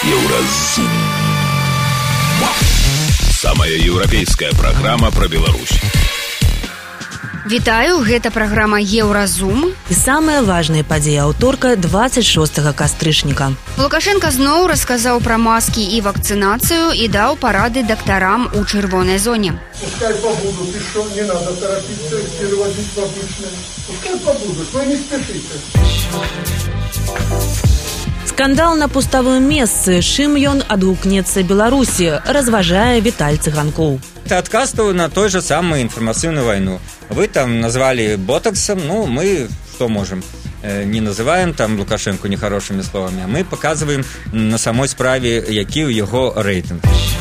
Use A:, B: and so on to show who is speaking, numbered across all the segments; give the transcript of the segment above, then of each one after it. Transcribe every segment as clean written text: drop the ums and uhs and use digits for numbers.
A: Еўразум. Самая еўрапейская праграма пра Беларусь.
B: Вітаю, гэта праграма Еўразум.
C: І самыя важныя падзеі аўторка 26 кастрычніка.
B: Лукашенко зноў расказаў пра маскі і вакцынацыю і даў парады дактарам у чырвонай зоне.
D: Пускай побудут, и что, не надо торопиться их переводить в обычное. Пускай побудут, вы не спешите.
C: Скандал на пуставым месцы, чым ён адгукнецца Беларусі, разважае Віталь Цыганкоў.
E: Это откастываю на той же самой информационную войну. Вы там назвали ботоксом, мы что можем? Не называем там Лукашенко нехорошими словами, а мы показываем на самой справе, які ў яго рэйтынг.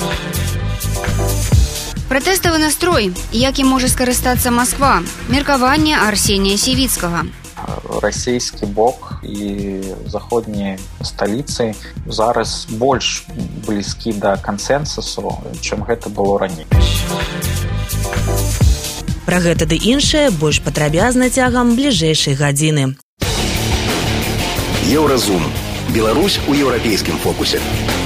B: Пратэставы настрой, якім можа скарыстацца Москва. Меркаванне Арсенія Сівіцкага.
F: Расійскі бок і заходнія сталіцы зараз больш блізкі да кансэнсусу, чым гэта было раней.
C: Пра гэта ды іншае больш падрабязна цягам бліжэйшай гадзіны.
A: Еўразум. Беларусь у еўрапейскім фокусе.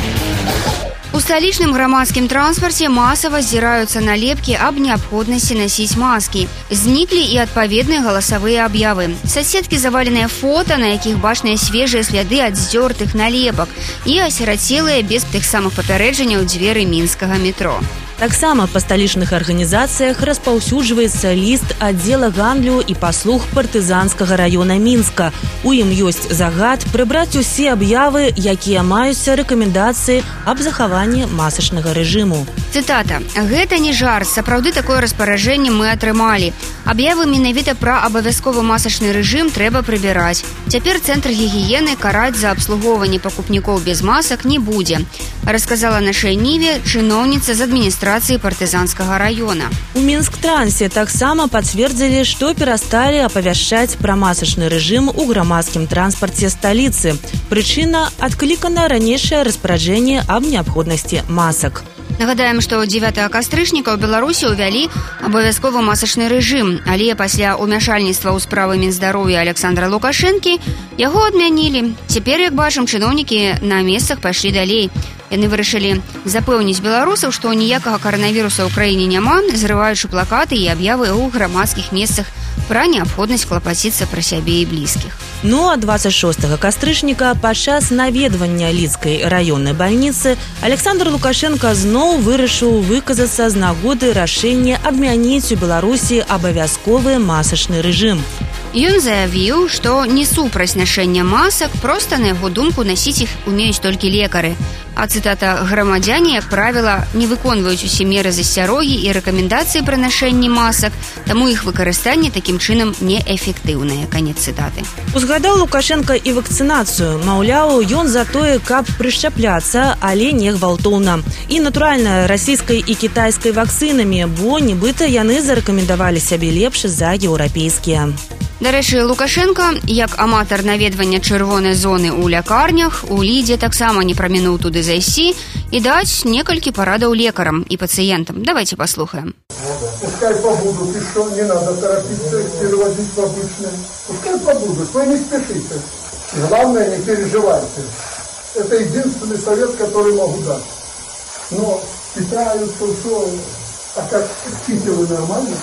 B: У сталічным грамадскім транспарце масава зіраюцца налепкі аб неабходнасці насіць маскі. Зніклі і адпаведныя галасавыя аб'явы. Соседкі заваленыя фота, на якіх бачныя свежыя сляды ад здзёртых налепак і асірацелыя без тых самых папярэджанняў дзверы мінскага метро.
C: Таксама па сталічных арганізацыях распаўсюджваецца ліст аддзела гандлю і паслуг партызанскага раёна Мінска. У ім ёсць загад прыбраць усе аб'явы, якія маюцца рэкамендацыі аб захаванні масачнага рэжыму.
B: Цытата. Гэта не жарт, сапраўды такое распараджэнне мы атрымалі. Аб'явы менавіта пра абавязковы масачны рэжым трэба прыбіраць. Цяпер цэнтр гігіены караць за абслугоўванне пакупнікоў без масак не будзе, расказала нашай Ніве чыноўніца з адміністрацыі партызанскага раёна.
C: У Мінск-трансе таксама пацвердзілі, што перасталі апавяшчаць пра масачны рэжым у грамадскім транспарце сталіцы. Прычына – адклікана ранейшае распараджэнне аб неабходнасці масак.
B: Нагадаем, што 9 кастрычніка ў Беларусі ўвялі абавязковы масачны рэжым, але пасля ўмяшальніцтва ў справы Мінздароўя Александра Лукашэнкі яго адмянілі. Цяпер, як бачым, чыноўнікі на месцах пайшлі далей. Яны вырашылі запэўніць беларусаў, што ніякага каранавіруса ў краіне няма, зрываючы плакаты і аб'явы ў грамадскіх месцах пра неабходнасць клапаціцца пра сябе і блізкіх.
C: А 26 кастрычніка падчас наведвання Лідскай раённай бальніцы Александр Лукашенко зноў вырашыў выказацца з нагоды рашэння адмяніць у Беларусі абавязковы масачны рэжым.
B: Ён заявіў, што не супраць нашэння масак, проста, на яго думку, насіць іх умеюць толькі лекары. А цытата, грамадзяне, як правіла, не выконваюць усе меры засцярогі і рэкамендацыі пры нашэнні масак, таму іх выкарыстанне такім чынам неэфектыўнае. Канец цытаты.
C: Узгадаў Лукашенко і вакцынацыю. Маўляў, ён за тое, каб прышчапляцца, але не гвалтоўна. І, натуральна, расійскай і кітайскай вакцынамі, бо нібыта яны зарэкамендавалі сябе лепш за еўрапейскія.
B: Дарэчы, Лукашенко, як аматар наведвання чырвонай зоны ў лякарнях, у Лідзе таксама не прамінуў туды зайсці і даць некалькі парадаў лекарам і пацыентам. Давайте паслухаем.
D: Пускай побудут, и что, не надо торопиться их переводить в обычное. Пускай побудут, вы не спешите. Главное, не переживайте. Это единственный совет, который могу дать. Но питаются все, а как спите вы нормально?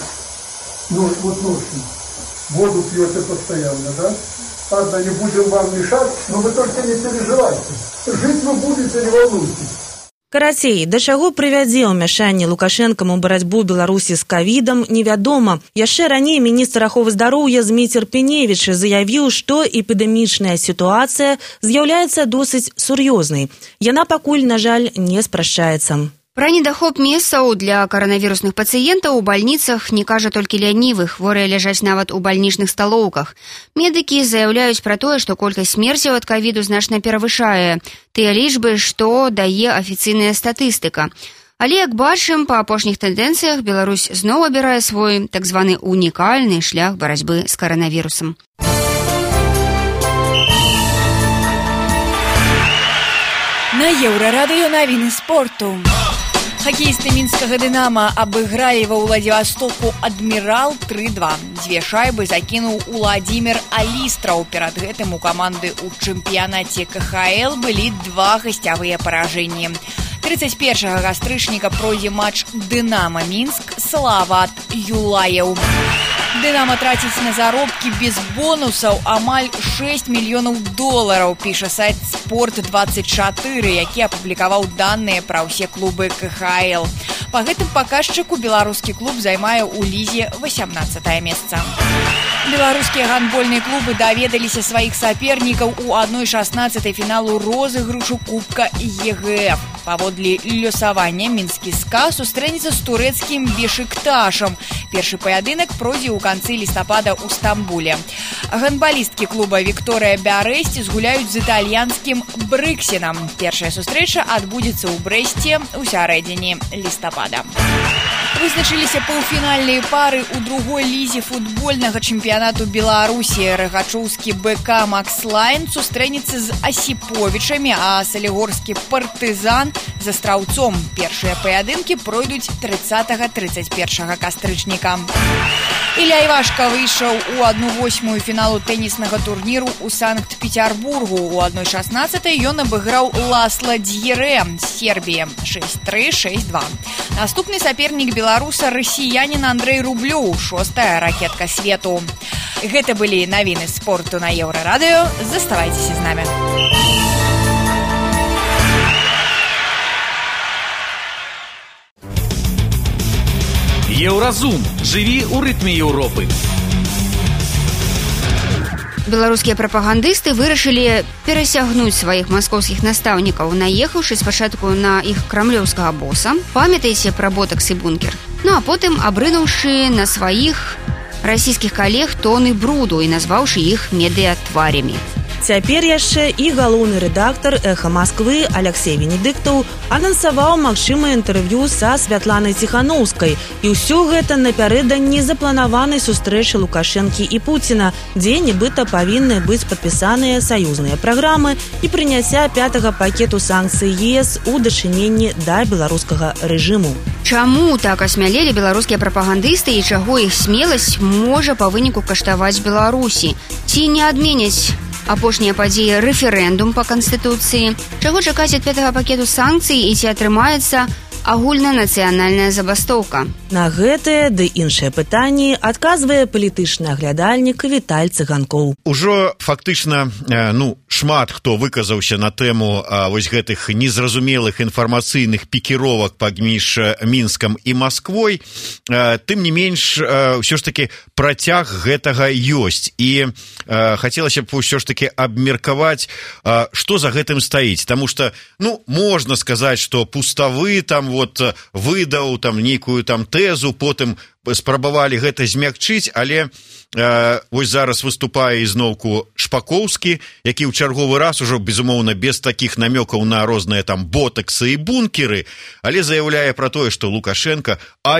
D: Вот ночью. Воду пьете постоянно, да? Ладно, не будем вам мешать, но вы только не переживайте. Жить вы будете, не волнуйтесь.
C: Карацей, да чаго прывядзе ўмяшанне Лукашэнкам у барацьбу Беларусі з ковідам, невядома. Яшчэ раней міністр аховы здароўя Зміцер Пеневіч заявіў, што эпідэмічная сітуацыя з'яўляецца досыць сур'ёзнай. Яна пакуль, на жаль, не спрашчаецца.
B: Пра недахоп месцаў для каранавірусных пацыентаў у бальніцах не кажа толькі лянівы, хворыя ляжаць нават у бальнічных сталоўках. Медыкі заяўляюць пра тое, што колькасць смерцяў ад ковіду значна перавышае тыя лічбы, што дае афіцыйная статыстыка. Але, як бачым, па апошніх тэндэнцыях Беларусь зноў абірае свой так званы унікальны шлях барацьбы з каранавірусам.
G: На Еўрарадыё навіны спорту. Хоккеисты Минского «Динамо» обыграли во Владивостоку «Адмирал» 3-2. Две шайбы закинул Владимир Алистраў. Перед этим у команды у чемпионате КХЛ были два гостевые поражения. 31 кастрычніка пройдзе матч «Динамо» Минск Салават Юлаев. «Динамо» тратить на заробки без бонусов амаль $6 миллионов, пишет сайт «Спорт24», який опубликовал данные про все клубы КХЛ. По гэтым показчику белорусский клуб займае у лизе 18 место. Белорусские гандбольные клубы доведались о своих соперников у 1/16 финалу розыгрышу Кубка ЕГФ. Паводле лёсавання мінскі СКА сустрэнецца з турэцкім Бешикташам. Першы паядынак пройдзе ў канцы лістапада ў Стамбуле. Гандбалісткі клуба Виктория Бярэсці згуляюць з італьянскім Брыксенам. Першая сустрэча адбудзецца ў Брэсце ў сярэдзіне лістапада. Вызначыліся паўфінальныя пары ў другой лізе футбольнага чэмпіянату Беларусі. Рагачоўскі БК Макслайн сустрэнецца з Асіповічамі, а Салігорскі Партызан з Астраўцом. Першыя паядынкі пройдуць 30-31 кастрычніка. Ілля Івашка выйшаў у 1/8 фіналу тэніснага турніру ў Санкт-Петербургу. У 1/16 ён абыграў Ласла Д'ере з Сербіі 6-3, 6-2. Наступны сапернік беларуса расіянін Андрэй Рублёў, 6-я ракетка свету. Гэта былі навіны спорту на Еўрарадыё. Заставайцеся з намі.
H: Еўразум. Жыві ў рытме Еўропы.
B: Беларускія прапагандысты вырашылі перасягнуць сваіх маскоўскіх настаўнікаў, наехаўшы спачатку на іх крамлёўскага боса. Памятаеце пра ботакс і бункер? Ну а потым абрынуўшы на сваіх расійскіх калег тоны бруду і назваўшы іх медыятварямі.
C: Цяпер яшчэ і галоўны рэдактар «Эха Масквы» Алексей Венедыктаў анансаваў магчымае інтэрв'ю са Святланай Ціханаўскай. І ўсё гэта напярэдадні запланаванай сустрэчы Лукашэнкі і Пуціна, дзе нібыта павінны быць падпісаныя саюзныя праграмы і прыняцця 5-го пакету санкцый ЕС у дачыненні да беларускага рэжыму.
B: Чаму так асмялелі беларускія прапагандысты і чаго іх смеласць можа па выніку каштаваць Беларусі? Ці не адменяць апошнія падзеі рэферэндум па Канстытуцыі? Чаго чакаць ад 5-го пакету санкцый і ці атрымаецца агульнанацыянальная забастоўка?
C: На гэтае ды іншыя пытанні адказвае палітычны аглядальнік Віталь Цыганкоў.
I: Ужо фактычна шмат хто выказаўся на тэму вось гэтых незразумелых інфармацыйных пікіровак паміж Мінскам і Масквой. Тым не менш, ўсё ж такі працяг гэтага ёсць. І хацелася б ўсё ж такі абмеркаваць, што за гэтым стаіць. Таму што, можна сказаць, што пуставы там выдаў нейкую тэзу, потым спрабавалі гэта змякчыць, але вось зараз выступае ізноўку Шпакоўскі, які ў чарговы раз ужо, безумоўна, без такіх намёкаў на розныя ботаксы і бункеры, але заяўляе пра тое, што Лукашенко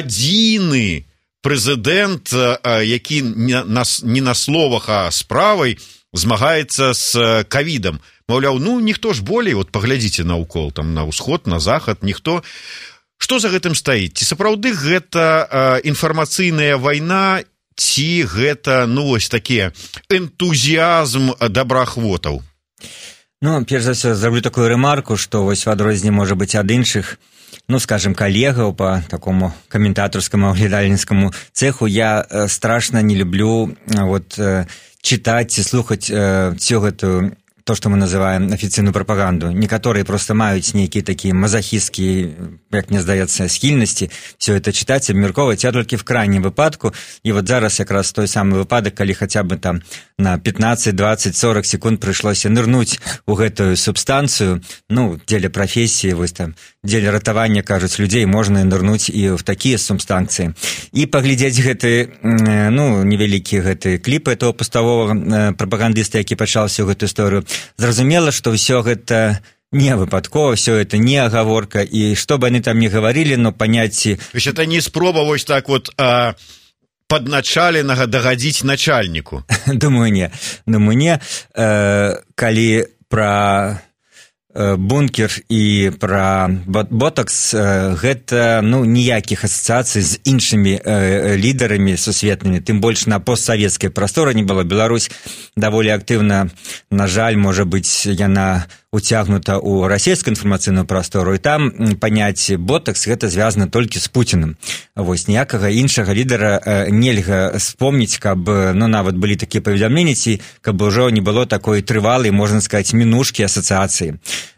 I: адзіны прэзідэнт, які не на словах, а справай змагаецца з ковідам. Маўляў, ніхто ж болей, паглядзіце наўкол, на ўсход, на захад, ніхто. Што за гэтым стаіць? Ці сапраўды гэта інфармацыйная вайна, ці гэта, вось такі энтузіазм добраахвотаў?
E: Перш за ўсё, зраблю такую рэмарку, што вось в адрозненне, можа быць, ад іншых, скажем, калегаў па такому каментатарскаму аглядальніцкаму цеху, я страшна не люблю читать и слухать всю эту, то, что мы называем официальную пропаганду. Некоторые просто маюць нейкія такие мазохистские, як мне здаецца, схільнасці все это читать, абмяркоўваць. Я толькі в крайнім выпадку, і зараз якраз той самы выпадак, калі хаця бы там на 15, 20, 40 секунд прыйшлося нырнуць у гэтую субстанцыю, дзеля прафесіі, вось там, дзеля ратавання, кажуць, людзей, можна нырнуць і в такія субстанцыі. І паглядзець гэты, невялікі гэты кліп этого пуставого прапагандыста, які пачаў всю гэту історыю. Зразумела, што ўсё гэта не выпадкова, все это не оговорка, и что бы они там ни говорили, но понятие...
I: То есть это не спроба вось так подначаленага дагадзіць начальнику?
E: Думаю, не. Калі про бункер і пра ботакс гэта ніякіх асацыяцый з іншымі лідарамі сусветнымі, тым больш на постсавецкай прасторы не было. Беларусь даволі актыўна, на жаль, можа быць, яна уцягнута ў расійскую інфармацыйную прастору, і там паняцце ботакс гэта звязана толькі з Пуціным. Вось ніякага іншага лідара нельга вспомніць, каб нават былі такія паведамленні, ці каб ужо не было такой трывалай, можна сказаць, мінушкі асацыяцыі.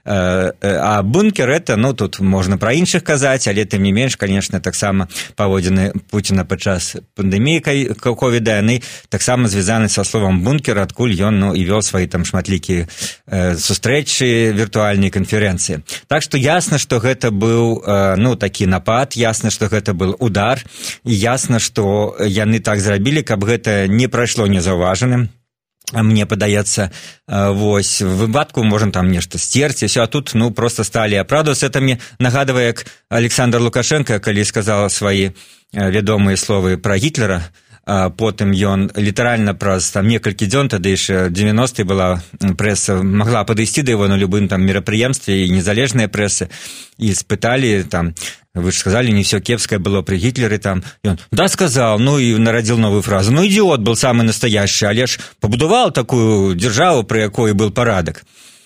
E: А бункер это, тут можна пра іншых казаць, але тым не менш, конечно, таксама паводзіны Пуціна падчас пандэміі ковіда, яны таксама звязаны са словам бункер, адкуль ён і вёл свае там шматлікія сустрэчы, віртуальныя канферэнцыі. Так што ясна, што гэта быў такі напад, ясна, што гэта быў удар, і ясна, што яны так зрабілі, каб гэта не прайшло незаўважаным. Мне падаецца, вось, в выпадку можам там нешта сцерці, а тут, просто сталі апраўдвацца. Это мне нагадвае, як Александр Лукашенко, калі сказал свае вядомыя словы пра Гітлера, потым ён літаральна праз некалькі дзён, тады яшчэ 90-е была прэса, магла падысці да яго на любым там мерапрыемстве, і незалежная прэса, і спыталі там, вы ж сказали, не все кепское было при Гитлере там. И он, да, сказал, и народил новую фразу. Идиот был самый настоящий, але ж побудовал такую державу, при якой был парадок.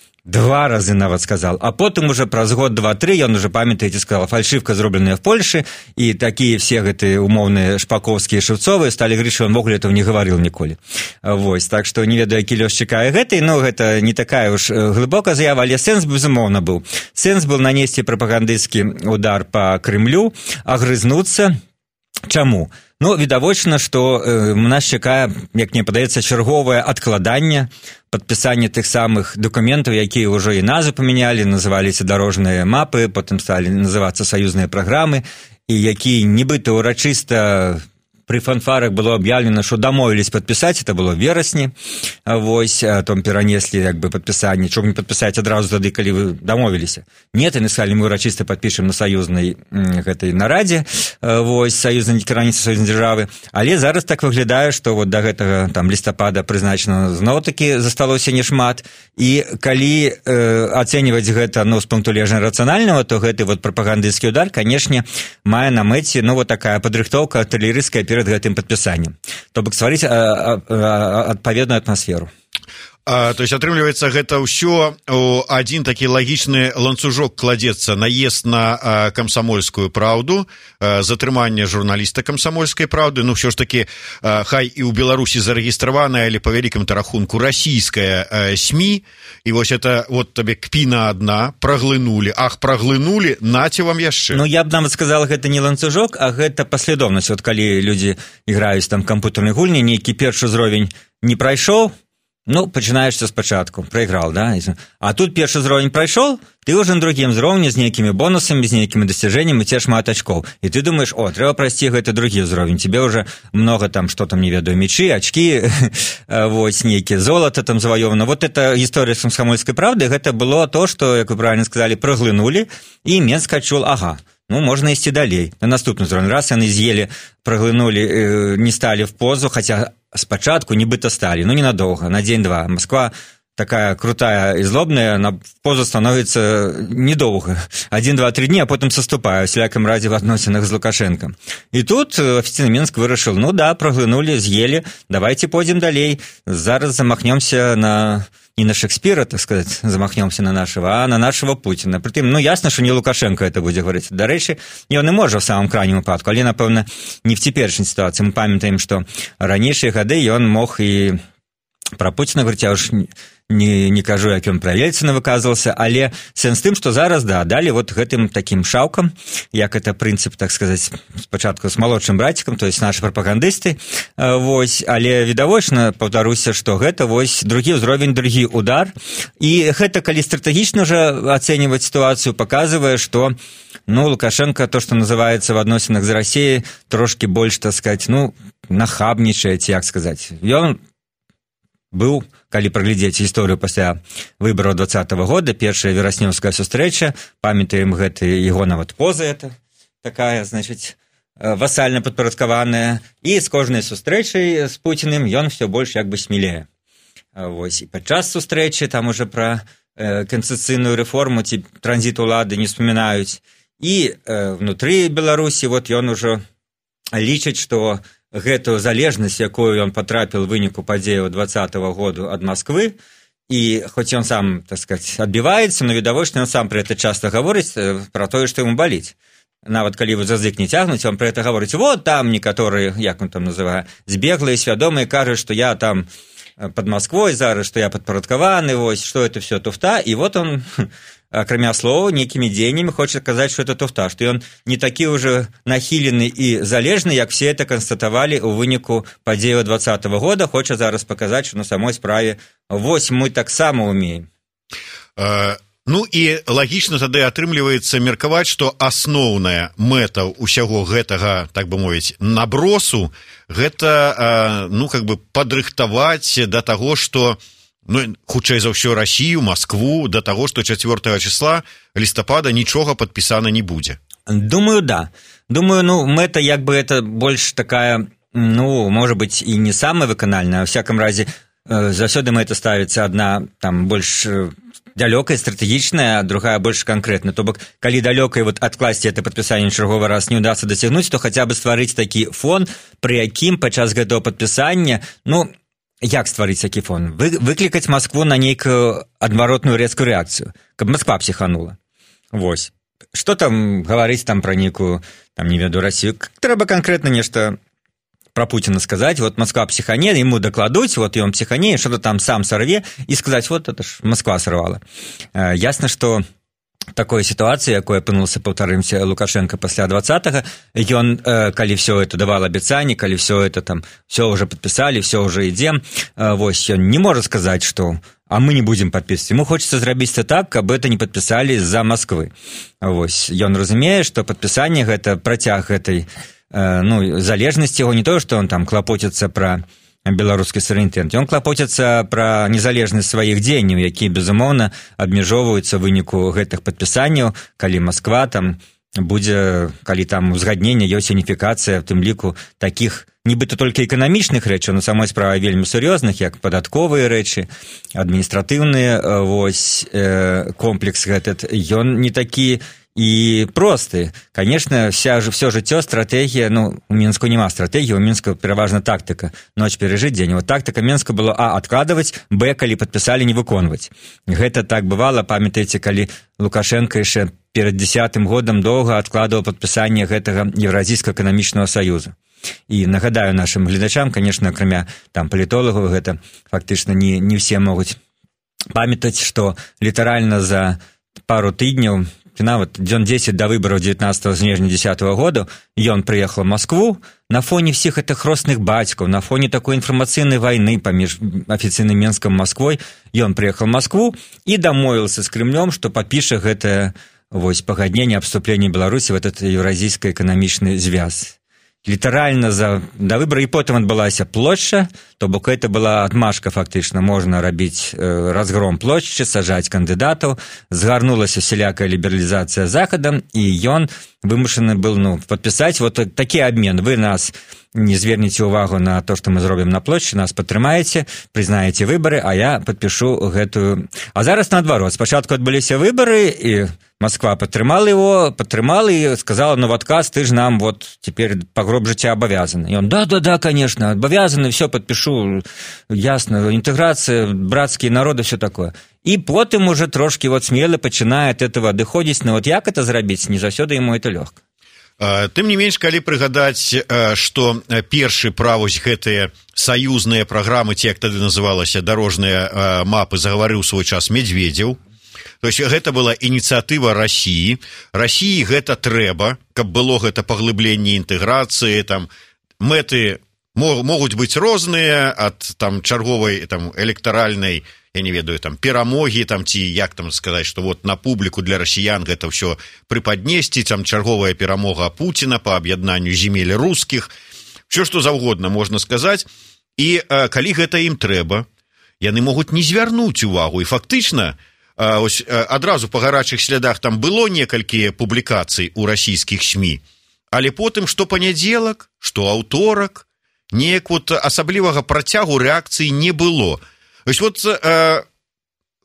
E: 2 разы нават сказал. А потым уже праз год, 2-3 ён уже, памятаеце, сказал, фальшивка, зробленая в Польше, и такие все гэтые умоўныя Шпаковские, Шевцовые стали говорить, что он вогуле этого не говорил ніколі. Вось, так что не ведаю, які лёс чакае гэтай, гэта не такая уж глыбокая заява, але сэнс, безумоўна, быў. Сэнс был нанесці прапагандысцкі удар по Кремлю, агрызнуцца. Чаму? Відавочна, што нас чакае, як мне падаецца, чарговае адкладанне падпісання тых самых дакументаў, якія ўжо і назвы памянялі, называліся дарожныя мапы, потым сталі называцца саюзныя праграмы, і якія нібыта ўрачыста при фанфарах было объявлено, что домовились подписать, это было в верасні, вось, там перанесли подписание, чего не подписать одразу тады, калі вы домовились. Нет, и сказали, мы урочисто подпишем на союзной этой нараде, вось, союзной границы союзной державы, але зараз так выглядае, что вот до гэтага там лістапада прызначана зноў-таки засталося нешмат, і калі ацэньваць гэта, з пункту гледжання рацыянальнага, то гэты вот прапагандысцкі удар, канешне, мае на мэце, вот такая падрыхтоўка артылерыйская перед гэтым падпісаннем. То бок стварыць адпаведную атмасферу.
I: То есть, атрымліваецца, гэта ўсё у адзін такі лагічны ланцужок кладзецца: наезд на камсамольскую праўду, затрыманне журналіста камсамольскай праўды, ўсё ж такі, хай і ў Беларусі зарэгістраваная, але па вялікім рахунку расійская СМІ, і вось это вот табе кпіна адна, праглынулі, праглынулі, наце вам яшчэ.
E: Я б нават сказала, гэта не ланцужок, а гэта паслядоўнасць. Вот калі людзі іграюць там камп'ютарнай гульні, нейкі першы ўзровень не прайшоў, пачынаешся спачатку, прайграў, да? А тут першы ўзровень прайшоў, ты ўжо на другім ўзроўні з нейкімі бонусамі, з нейкімі дасяжэннямі, ці шмат ачкоў. І ты думаеш, трэба прайсці гэты другі ўзровень. Тебе ўжо много там, што там, не ведаю, мечы, ачкі, вось, нейкія золата там заваёвана. Вот эта гісторыя з камсамольскай правды, гэта было то, што, як вы правильно сказалі, праглынулі, і Менск адчуў, можна ісці далей. На наступны ўзровень. Раз яны з'елі, праглынулі, не сталі в позу, хаця спачатку нібыта сталі, ненадоўга, на дзень-два. Москва такая крутая і злобная, на позу становіцца недоўга. 1, 2, 3 дні, а потым саступае, у всялякім разе в адносінах з Лукашенко. І тут афіцыйны Мінск вырашыў, праглынулі, з'елі, давайте пойдем далей. Зараз замахнёмся не на Шекспира, так сказать, замахнемся на нашего, а на нашего Путина. Притым, ясно, что не Лукашенко это будет говорить. До речі, ён і можа в самом крайнім выпадку, але, напэўна, не в цяперашняй ситуации. Мы памятаем, что ранейшыя гады ён мог і про Путина говорить, я уж не кажу, як ён пра Ельцина выказывался, але сэнс тым, што зараз, далі вот гэтым таким шаўкам, як это прынцып, так сказать, спачатку с малодшым братиком, то есть наши прапагандысты, вось, але відавочна, паўтаруся, што гэта вось другі ўзровень, другі удар, і гэта, калі стратэгічна уже ацэньваць ситуацию, показывае, што Лукашенко, то, что называется в адносінах з Россией, трошки больш, так сказать, нахабнічае, як сказать. Ён быў, калі праглядзець гісторыю пасля выбараў 2020 года, першая вераснёўская сустрэча, памятаем гэты яго нават поза, это такая, значит, васальна падпарадкаваная, і з кожнай сустрэчай з Пуціным ён все больш як бы смелее. Вось, і падчас сустрэчы там уже пра канстытуцыйную рэформу ці транзіт улады не вспоминаюць. І внутры Беларусі вот ён ужо лічыць, што гэтую залежнасць, якую ён патрапіў у выніку падзеяў 20-го году ад Масквы, і хоць ён сам, так сказать, адбіваецца, но відавочна, ён сам про это часто гаворыць, про тое, што яму баліць. Нават калі вы за язык не цягнуць, он про это гаворыць. Вот там некаторыя, як он там называе, збеглыя, свядомыя, кажуць, што я там под Москвой зараз, што я падпарадкаваны, вось, што это все туфта, і вот он, акрамя слова, некімі дзеяннямі хоча казаць, што это туфта, што ён не такі ўжо нахілены і залежны, як все это канстатавалі ў выніку падзеяў 20-го года, хоча зараз паказаць, што на самой справе вось мы таксама умеем.
I: Ну і лагічна тады атрымліваецца меркаваць, што асноўная мэта ўсяго гэтага, так бы мовіць, набросу, гэта, ну, как бы падрыхтаваць да таго, што, ну, хутчэй за ўсё Расію, Маскву, да таго, што 4 числа лістапада нічога падпісана не будзе.
E: Думаю, да. Думаю, ну, мэта, як бы, это больш такая, ну, можа быць, і не самая выканальная, во всяком разе, заўсёды мэта ставіцца адна, там, больш далёкая, стратэгічная, а другая больш канкрэтная. То бок, калі далёкая вот адкласці это падпісанне чарговы раз не ўдасца дасягнуць, то хаця бы стварыць такі фон, пры якім падчас гэтага падпісання, ну, як стварыць такі фон? Выклікаць Маскву на нейкую адваротную рэзкую рэакцыю, каб Масква псіханула. Вось. Што там гаварыць там пра нейкую, там, не веду, Расію? Трэба канкрэтна нешта про Путина сказать, вот Москва психане, ему докладуть, вот и он психане, что-то там сам сорве, и сказать, вот это ж Москва сорвала. Ясно, что такой ситуации, якой апынулся, повторимся, Лукашенко пасля 20-го, ён, калі все это давал обещание, калі все это там, все уже подписали, все уже идем, вось, он не может сказать, что а мы не будем подписывать. Ему хочется зрабіць так, каб это не подписали из-за Москвы. Вось, ён разумее, что подписание это працяг этой, ну, залежнасці яго не то, што он там клапоціцца пра беларускі суверэнітэт, ён клапоціцца пра незалежнасць сваіх дзеянняў, якія, безумоўна, абмяжоўваюцца ў выніку гэтых падпісанняў, калі Масква там будзе, калі там узгадненне, ёсць уніфікацыя, в тым ліку такіх нібыта толькі эканамічных рэчаў, на самой справе вельмі сур'ёзных, як падатковыя рэчы, адміністратыўныя, вось, комплекс гэтыт, ён не такі и простые. Конечно, все жыццё стратегія, ну, у Мінску няма стратегії, у Мінску пераважна тактика. Ноч перажыць дзень. Вот тактика Мінска была а. Откладывать, б. Калі подписали, не выконваць. Гэта так бывало, памятаеце, калі Лукашенко яшчэ перед 10-м годом доўга откладывал подписание гэтага Еўразійскага эканамічнага саюза. І нагадаю нашим гледачам, конечно, акрамя там палітолагаў, гэта фактычна не все могуць памятаць, што літаральна за пару тыдняў, нават дзён 10 до выборов 19 снежня 10 года ён прыехал в Москву на фоне всех этих росных бацькаў, на фоне такой информационной войны паміж афіцыйным Мінскам и Москвой. Ён прыехал в Москву и домовился с Кремлем, что подпіша гэта вось пагадненне аб вступленні Беларусі в этот еўразійскі эканамічны звяз. Літаральна до выбора, і потым адбылася плошча, то бок это была адмашка фактычна, можна рабіць разгром плошчы, сажаць кандыдатаў, згарнулася всялякая лібералізацыя захадам, і ён вымушаны был, ну, подпісаць вот такі абмен. Вы нас не звернеце ўвагу на то, што мы зробім на плошчы, нас падтрымаеце, прызнаеце выбары, а я падпішу гэтую. А зараз наадварот, спачатку адбыліся выбары, і Москва подтримала и сказала, ну, в отказ ты же нам вот теперь по гроб життя обязан. И он, да, конечно, обязаны, все подпишу, ясно, интеграция, братские народы, все такое. И потом уже трошки вот смело починает этого доходить, но вот як это зрабіць, не заўсёды ему это лёгка.
I: Тым не менш, калі прыгадаць, што першы пра вось гэтыя саюзныя праграмы, ці як тады называлася, дарожныя мапы, загаварыў свой час Медведзеў. То есть гэта была ініцыятыва Расіі. Расіі гэта трэба, каб было гэта паглыбленне інтэграцыі, там мэты могуць быць розныя, ад там чарговай там электаральнай, я не ведаю, там перамогі, там ці як там сказаць, што вот на публіку для расіян гэта ўсё прыпаднесці, там чарговая перамога Пуціна па аб'яднанню земель рускіх, ўсё што заўгодна можна сказаць. І калі гэта ім трэба, яны могуць не звярнуць увагу, і фактычна ось адразу па гарачых слядах там было некалькі публікацый у расійскіх СМІ, але потым што панядзелак, што аўторак, неяк вот асаблівага працягу рэакцыі не было. Ось вот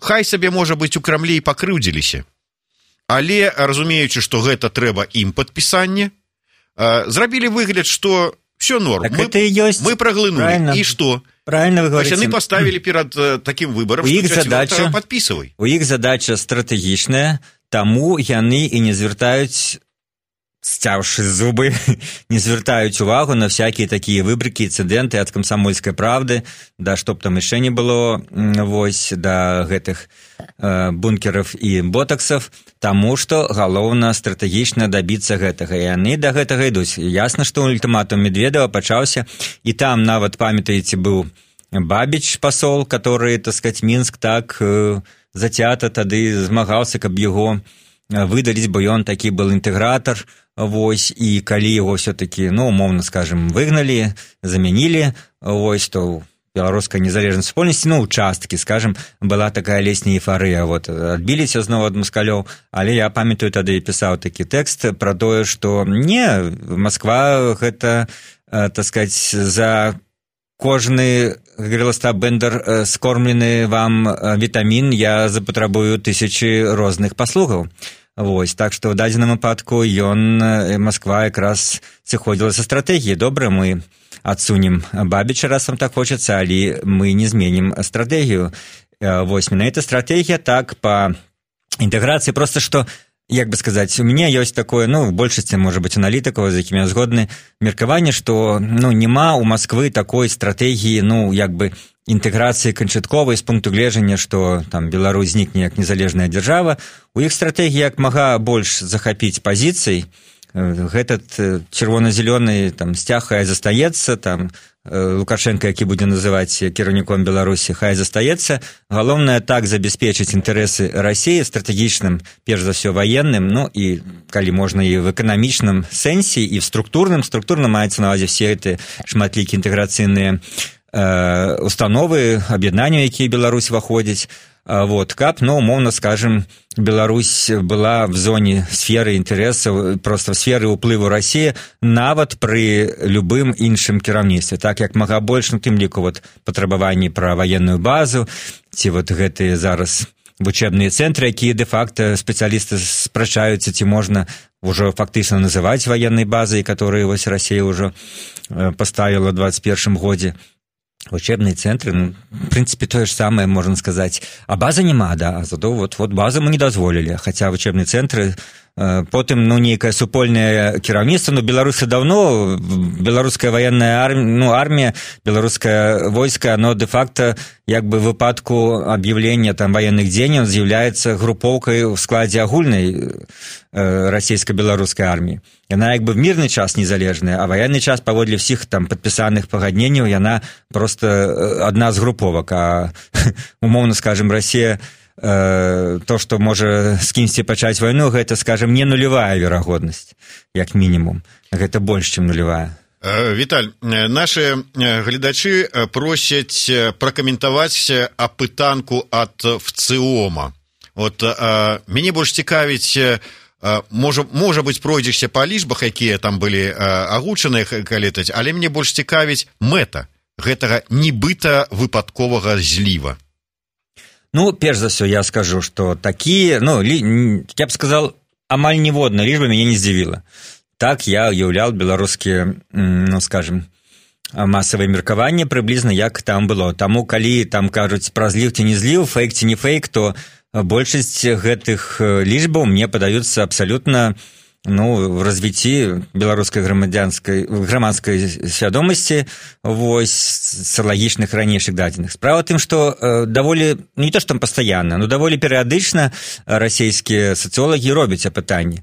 I: хай сабе, можа быць, у Крамлі і пакрыўдзіліся. Але, разумеючы, што гэта трэба ім падпісанне, зрабілі выгляд, што все норм, мы праглынулі, і што?
E: Правильно вы говорите.
I: Яны поставили перед таким выбором, что подписывай.
E: У іх задача стратэгічная, таму яны і не звяртаюць, сцяўшы зубы, не звяртаюць увагу на всякие такие выбрыкі, інцыдэнты ад камсамольскай правды, да што б там яшчэ не было, вось, да гэтых бункеров і ботаксов, таму што галоўна стратэгічна дабіцца гэтага. І яны да гэтага ідуць. Ясна, што ультыматум Медведева пачаўся, і там нават, памятаеце, быў Бабіч, пасол, который, так сказать, Мінск так зацята тады змагаўся, каб яго выдаліць, бо ён такі был інтэгратар, вось, і калі яго все-таки, ну, умовно скажем, выгналі, замянілі, вось, то беларуская незалежнасць супольнасці, ну, участкі, скажем, была такая лесняя эйфарыя, вот, адбіліся зноў ад маскалёў, але я памятаю, тады пісаў такі тэкст пра тое, што не, Москва гэта, так сказать, за кожны, говорил Остап Бендер, скормлены вам вітамін, я запатрабую 1000 розных паслугаў. Вось, так што ў дадзеным выпадку Москва якраз сыходзіла са стратэгіяй. Добра, мы адсунем Бабіча, раз вам так хочацца, але мы не зменім стратэгію. Вось, менавіта стратэгія так па інтэграцыі, просто што, як бы сказаць, у мяне ёсць такое, ну, в большасці, можа быць, аналітыкаў, з якімі я згодны, меркаванне, што, ну, няма у Москвы такой стратэгіі, ну, як бы, інтэграцыі канчатковай з пункту гледжання, што там Беларусь знікне як незалежная дзяржава. У іх стратэгія як мага больш захапіць пазіцый. Гэтат чырвона-зялёны там сцяг хай застаецца, там Лукашенко, які будзе называць кіраўніком Беларусі, хай застаецца. Галоўнае так забяспечыць інтарэсы Расіі стратэгічным, перш за ўсё ваенным, ну і калі можна і в эканамічным сэнсе, і в структурным маецца на ўвазе все гэты шматлікія інтэграцыйныя установы, аб'яднання, якія Беларусь выходзіць, вот, каб, ну, умоўно скажем, Беларусь была в зоне сферы інтарэсаў, просто в сферы ўплыву Расіі, нават пры любым іншым кіраўніцтве, так як мага больш, ну, тым ліку, вот, патрабаванні пра ваенную базу, ці вот гэтыя зараз вучэбныя цэнтры, якія дэ-факта спецыялісты спрачаюцца, ці можна ўжо фактычна называць ваеннай базай, которые вось Расія ўжо паставіла ў 21 годзе. Учебные центры, ну, в принципе, то же самое, можно сказать. А базы нема, да, зато вот базу мы не дозволили, хотя учебные центры, потым, ну, нейкае супольнае кіраўніцтва, ну, беларусы давно, беларуская военная армия, беларускае войска, оно де-факто, як бы в выпадку объявления там военных дзеянняў з'яўляецца групоўкай в складзе агульнай расійска-беларускай арміі. Яна як бы в мирный час незалежная, а военный час паводле всіх там падпісаных пагадненняў яна просто одна з груповак, а умоўно скажем, Расія то, што можа з кімсьці пачаць вайну, гэта, скажем, не нулевая верагоднасць, як мінімум. Гэта больш, чым нулевая.
I: Віталь, наши гледачы просяць пракаментаваць апытанку ад ВЦИОМа. Вот мяне больш цікавіць, можа быць, пройдзешся па лічбах, якія там былі агучаныя калетаць, але мне больш цікавіць мэта гэтага нібыта выпадковага зліва.
E: Ну, перш за все, я скажу, что такие, ну, я бы сказал, амаль ніводная лічба мяне не здзівіла. Так я уяўлял беларускія, ну, скажем, масавыя меркаванні прыблізна, як там было. Таму, калі там кажуць пра зліў ці не зліў, фейк ці не фейк, то большасць гэтых лічбаў мне падаюцца абсалютна, ну, в развіцці беларускай грамадскай свядомасці, вось, з лагічных ранейшых дадзеных. Справа тым, што даволі, не то што там пастаянна, но даволі перыядычна расійскія сацыолагі робяць апытанні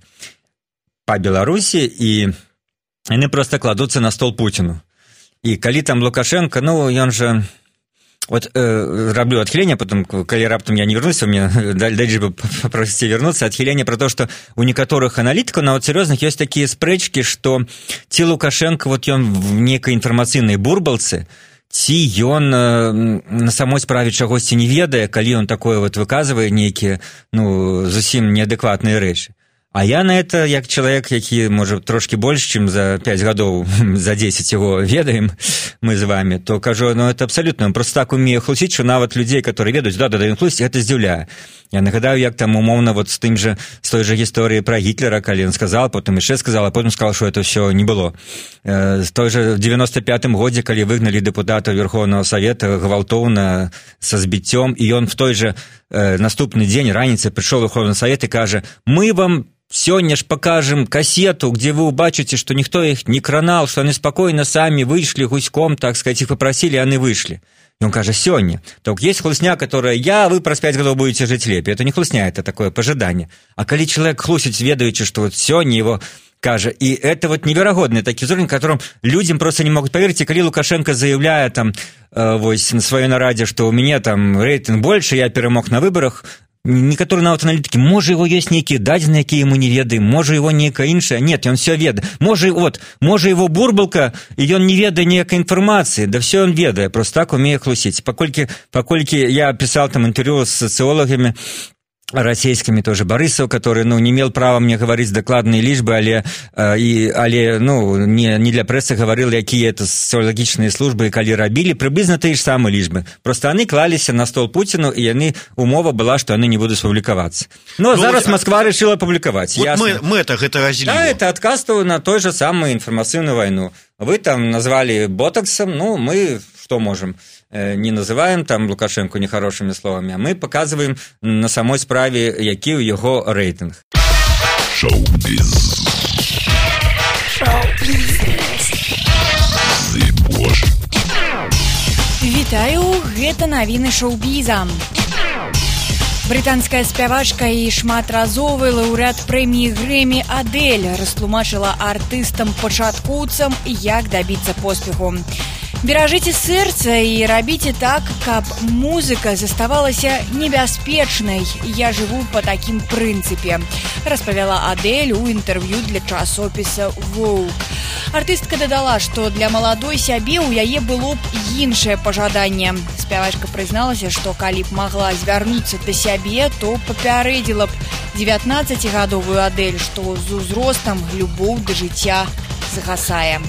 E: па Беларусі, і яны проста кладуцца на стол Пуціну. І калі там Лукашенко, ну, ён жа... Вот раблю отхиление, потом, калі раптам я не вернусь, у меня дальше бы попросите вернуться, отхиление про то, что у некоторых аналитиков, на вот серьезных, есть такие спрэчки, что ці Лукашенко, вот он в некой информацыйнай бурбалцы, ці ён на самой справе чагосьці не ведае, калі он такое вот выказывае нейкія, ну, зусім неадэкватныя рэчы. А я на это, як чалавек, які, можа, трошкі больш, чым за 5 гадоў, за 10 яго ведаем мы з вами, то кажу, ну, это абсалютна, он просто так умее хлусіць, што нават людзей, которые ведаюць, да, ён хлусіць, гэта здзіўляе. Я нагадаю, як там умоўна вот з той же гісторыі пра Гітлера, калі ён сказал, потым яшчэ сказал, а потым сказал, што это ўсё не было. З той же в 95-м годзе, калі выгналі дэпутата Верховного Совета гвалтоўна са збіццём, і ён в той же наступны дзень раніцай прыйшоў Верховны Совет і кажа, мы вам сёння ж покажем кассету, где вы убачыце, что никто их не кранал, что они спокойно сами вышли гуськом, так сказать, их попросили, они вышли. И он кажет, сёння. Так есть хлусня, которая вы праз 5 годов будете жить лепей. Это не хлусня, это такое пожидание. А коли человек хлусить, ведаючи, что вот сёння его кажа, и это вот невероятный такой уровень, которым людям просто не могут поверить. И коли Лукашенко заявляет там, вось, на своей нараде, что у меня там рейтинг больше, я перемог на выборах, некаторыя нават аналітыкі, можа его ёсць нейкія дадзеныя, якія мы не ведаем, можа его нейкая іншая, нет, ён все ведае, можа его бурбалка, і ён не ведае ніякай інфармацыі, да все он ведае, просто так умее хлусіць. Паколькі я писал там интервью с социологами российскими тоже, Борисов, который, не имел права мне говорить докладные лишбы, але не для прессы говорил, якія это социологічныя службы, калі рабілі, прыблізна тыя ж самыя лічбы. Просто яны клаліся на стол Путину, і умова была, что яны не будут публиковаться. Но зараз Москва решила публиковать.
I: Вот мэта гэтага зліва.
E: Да, это отказ на той же самую информационную войну. Вы там назвали ботоксом, мы что можем? Не называем там Лукашенко нехорошими словами, а мы показываем на самой справе, які ў яго рэйтынг.
A: Шоу-біз.
G: Вітаю, гэта навіны шоу-біза. Брытанская спявачка і шматразовы лаўрэат прэміі Грэмі Адэль растлумачыла артыстам-пачаткоўцам, як дабіцца поспеху. Беражыце сэрца і рабіце так, каб музыка заставалася небяспечнай. Я жыву па такім прынцыпе, распавяла Адэль у інтэрв'ю для часопіса Vogue. Артыстка дадала, што для маладой сябе ў яе было б іншае пажаданне. Спявачка прызналася, што калі б магла звярнуцца да сябе, то папярэдзіла б 19-гадовую Адэль, што з узростам любоў да жыцця згасае.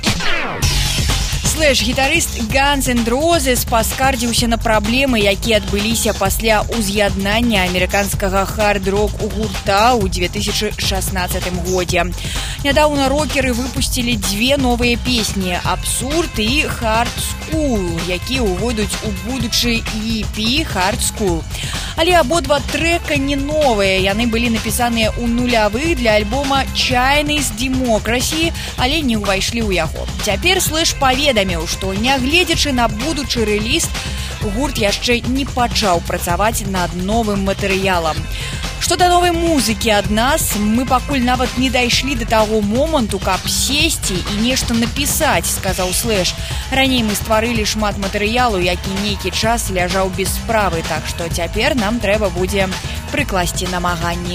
G: Слэш-гітарыст Guns N' Roses паскардзіўся на праблемы, якія адбыліся пасля ўз'яднання амерыканскага хард-рок гурта ў 2016 годзе. Нядаўна рокеры выпусцілі 2 новыя песні «Абсурд» і «Hard School», якія ўвойдуць у будучы EP «Hard School». Але абодва трэка не новыя, яны былі напісаныя ў нулявых для альбома «Chinese Democracy», але не ўвайшлі ў яго. Цяпер Слэш паведаміў, што нягледзячы на будучы рэліз, гурт яшчэ не пачаў працаваць над новым матэрыялам. Што да новай музыкі ад нас, мы пакуль нават не дайшлі да таго моманту, каб сесці і нешта напісаць, сказаў Слэш. Раней мы стварылі шмат матэрыялу, які нейкі час ляжаў без справы, так што цяпер нам трэба будзе прыкласці намаганні.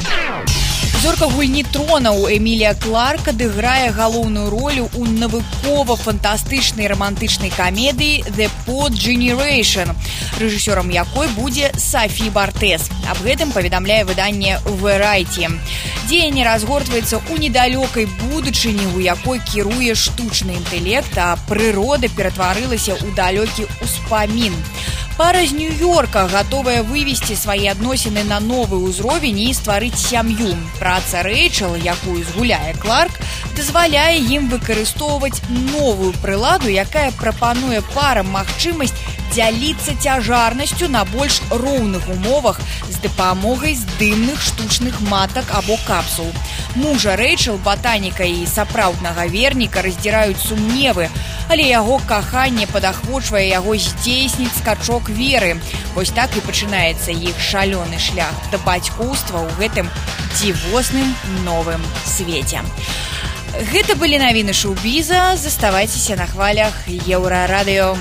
G: Зорка гульні «Тронаў» Эмілія Кларк адыграе галоўную ролю ў навукова-фантастычнай рамантычнай камедыі «The Pod Generation», рэжысёрам якой будзе Сафі Бартэс. Аб гэтым паведамляе выданне Variety. Дзеянне разгортваецца ў недалёкай будучыні, у якой кіруе штучны інтэлект, а прырода ператварылася ў далёкі ўспамін. Пара з Нью-Йорка гатовая вывесці свае адносіны на новы ўзровень і стварыць сям'ю. Праца Рэйчэл, якую згуляе Кларк, дазваляе ім выкарыстоўваць новую прыладу, якая прапануе парам магчымасць дзяліцца цяжарнасцю на больш роўных умовах з дапамогай здымных штучных матак або капсул. Мужа Рэйчэл, батаніка і сапраўднага верніка, раздзіраюць сумневы, але яго каханне падахвочвае яго здзейсніць скачок веры. Вось так і пачынаецца іх шалёны шлях да бацькоўства ў гэтым дзівосным новым свеце. Гэта былі навіны шоу-біза. Заставайцеся на хвалях Еўрарадыё.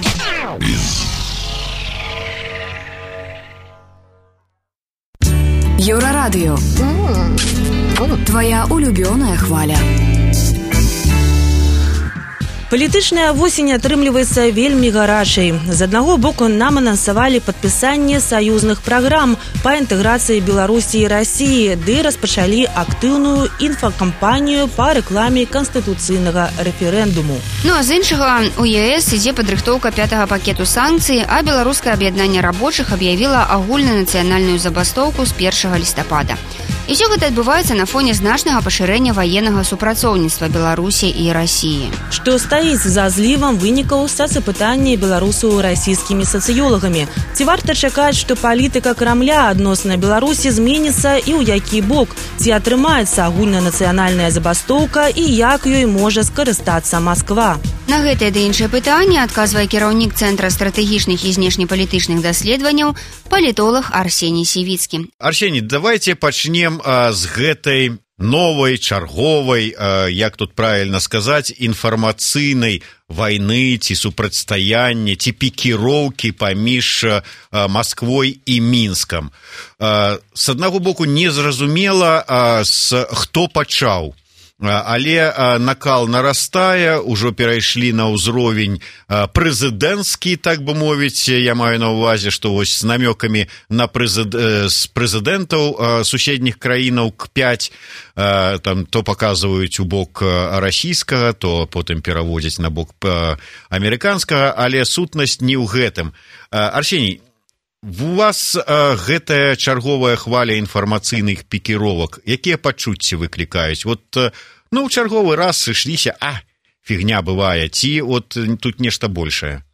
J: Еўрарадыё. Твоя улюбёная хваля.
C: Палітычная восень атрымліваецца вельмі гарачай. З аднаго боку нам анансавалі падпісанне саюзных праграм па інтэграцыі Беларусі і Расіі, ды распачалі актыўную інфакампанію па рэкламе канстытуцыйнага рэферэндуму.
B: Ну а з іншага, у ЕС ідзе падрыхтоўка 5-го пакету санкцый, а Беларускае аб'яднанне рабочых аб'явіла агульнанацыянальную забастоўку з 1 лістапада. І ўсё гэта адбываецца на фоне значнага пашырэння ваеннага супрацоўніцтва Беларусі і Расіі.
C: Што стаіць за злівам вынікаў сацыпытання беларусаў расійскімі сацыёлагамі? Ці варта чакаць, што палітыка Крамля адносна Беларусі зменіцца і ў які бок? Ці атрымаецца агульнанацыянальная забастоўка і як ёй можа скарыстацца Масква?
B: На гэтае ды іншае пытанне адказвае кіраўнік Цэнтра стратэгічных і знешнепалітычных даследаванняў палітолог Арсеній Сівіцкі.
I: Арсеній, давайте пачнем з гэтай новай, чарговай, як тут правильно сказаць, інфармацыйнай вайны ці супрацьстаяння, ці пікіроўкі паміж Масквой і Мінскам. З аднаго боку, незразумела, хто пачаў. Але накал нарастае, ужо перайшлі на ўзровень прэзідэнцкі, так бы мовіць. Я маю на ўвазе, што вось з намёкамі на з прэзідэнтаў суседніх краінаў К5 там то паказваюць у бок расійскага, то потым пераводзяць на бок амерыканскага, але сутнасць не ў гэтым. Арсеній, у вас гэтая чарговая хваля інфармацыйных пікіровак, якія пачуцці выклікаюць? Вот, ну, ў чарговы раз сышліся, фігня бывае, ці вот тут нешта большае?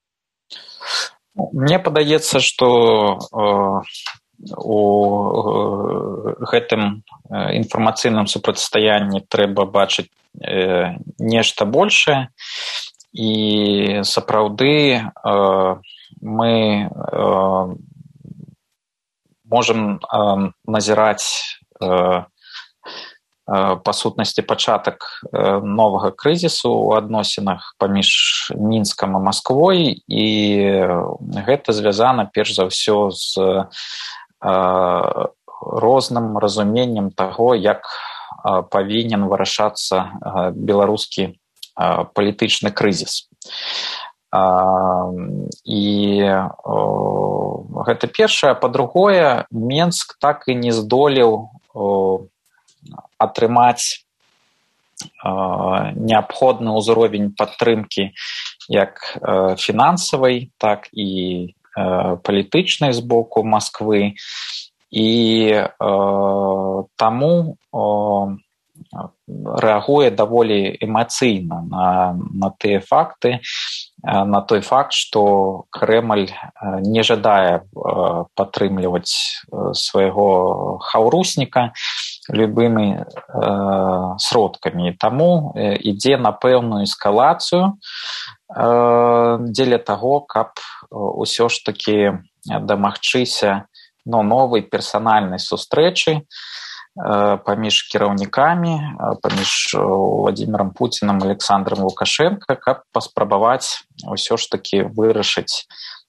F: Мне падаецца, што у гэтым інфармацыйным супрацьстаянні трэба бачыць нешта большае, і сапраўды мы можем назіраць па сутнасці пачатак новага крызісу ў адносінах паміж Мінскам і Масквой, і гэта звязана перш за ўсё з розным разуменнем таго, як павінен вырашацца беларускі палітычны крызіс. І гэта першае. Па-другое, Мінск так і не здолеў атрымаць неабходны ўзровень падтрымкі як фінансавай, так і палітычнай з боку Масквы. І таму рэагуе даволі эмацыйна на тыя факты, на той факт, што Крэмль не жадае падтрымліваць свайго хаўрусніка любымі сродкамі. Таму ідзе на пэўную эскалацыю дзеля таго, каб усё ж такі дамагчыся новай персанальнай сустрэчы паміж кіраўнікамі, паміж Владимиром Путиным і Александром Лукашенко, каб паспрабаваць ўсё ж такі вырашыць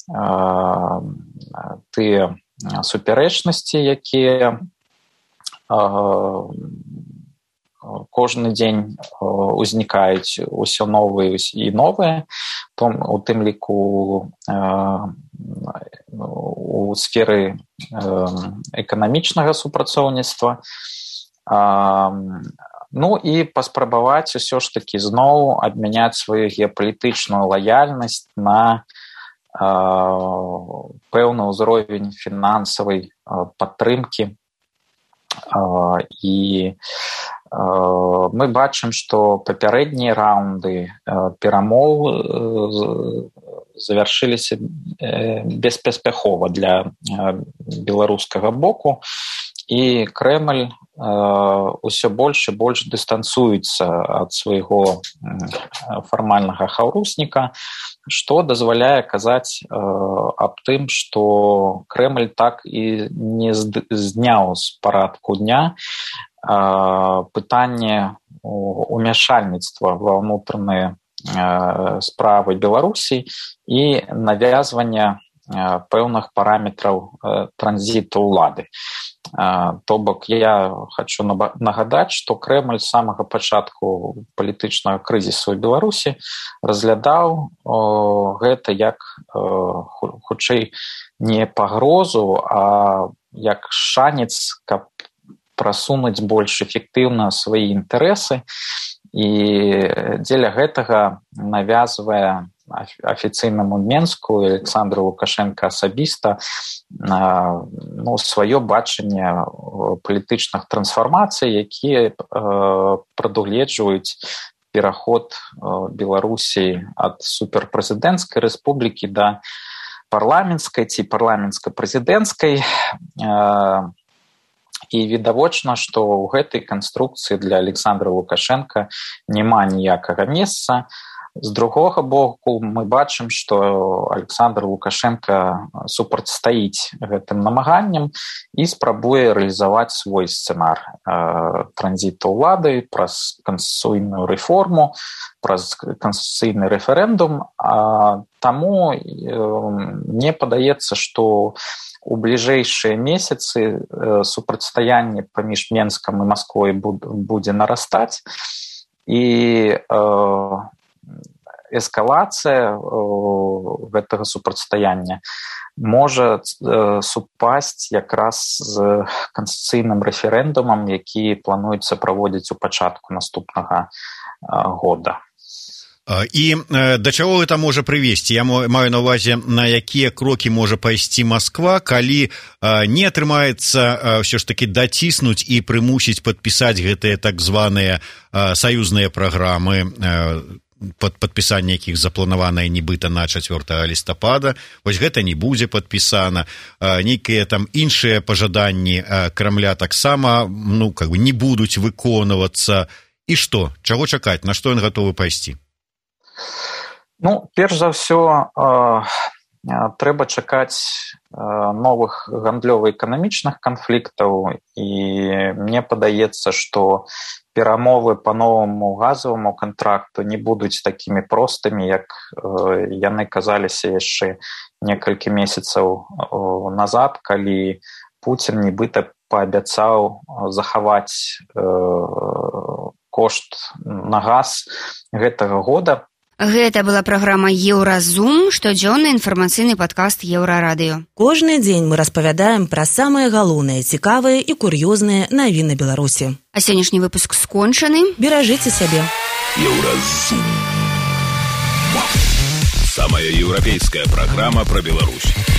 F: тыя супярэчнасці, якія кожны дзень узнікаюць усё новыя і новыя, у тым ліку у сферы эканамічнага супрацоўніцтва. Ну і паспрабаваць усё ж такі зноў абмяняць сваю геапалітычную лаяльнасць на пэўны ўзровень фінансавай падтрымкі. І мы бачым, што папярэднія раунды перамоў завяршыліся беспаспяхова для беларускага боку, і Крэмль усё больш і больш дыстанцуецца ад свайго фармальнага хаўрусніка, што дазваляе казаць аб тым, што Крэмль так і не зняў з парадку дня пытанне умяшальніцтва ва ўнутраныя справы Беларусі і навязвання пэўных параметраў транзіту ўлады. То бок я хочу нагадаць, што Крэмль з самага пачатку палітычнага крызісу ў Беларусі разглядаў гэта як хутчэй не пагрозу, а як шанец, каб прасунуць больш эфектыўна свае інтарэсы, і дзеля гэтага навязвае афіцыйнаму Менску Александру Лукашенко асабіста сваё бачанне палітычных трансфармацый, якія прадугледжваюць пераход Беларусі ад суперпрэзідэнцкай рэспублікі да парламенцкай ці парламенцка-прэзідэнцкай. І відавочна, што ў гэтай канструкцыі для Александра Лукашенко няма ніякага месца. З другога боку, мы бачым, што Александр Лукашенко супрацьстаіць гэтым намаганням і спрабуе рэалізаваць свой сцэнар транзіту ўлады праз канстытуцыйную рэформу, праз канстытуцыйны рэферэндум. Таму мне падаецца, што у бліжэйшыя месяцы супрацьстаянне паміж Менскам і Масквой будзе нарастаць, і эскалацыя гэтага супрацьстаяння можа супасць якраз з канстытуцыйным рэферэндумам, які плануецца праводзіць у пачатку наступнага года.
I: І да чаго гэта можа прывесці? Я маю на ўвазе, на якія крокі можа пайсці Масква, калі не атрымаецца ўсё ж такі даціснуць і прымусіць падпісаць гэтыя так званыя саюзныя праграмы, падпісанне якіх запланаванае нібыта на 4 лістапада. Вось гэта не будзе падпісана. Нейкія там іншыя пажаданні Крамля таксама не будуць выконвацца. І што? Чаго чакаць? На што ён гатовы пайсці?
F: Перш за ўсё, трэба чакаць новых гандлёва-эканамічных канфліктаў, і мне падаецца, што перамовы па новаму газаваму кантракту не будуць такімі простымі, як яны казаліся яшчэ некалькі месяцаў назад, калі Пуцін нібыта паабяцаў захаваць кошт на газ гэтага года.
B: Гэта была праграма «Еўразум», штодзённы інфармацыйны падкаст Еўрарадыё.
C: Кожны дзень мы распавядаем пра самыя галоўныя, цікавыя і кур'ёзныя навіны Беларусі.
B: А сённяшні выпуск скончаны.
C: Беражыце сябе.
A: Еўразум. Самая еўрапейская праграма пра Беларусь.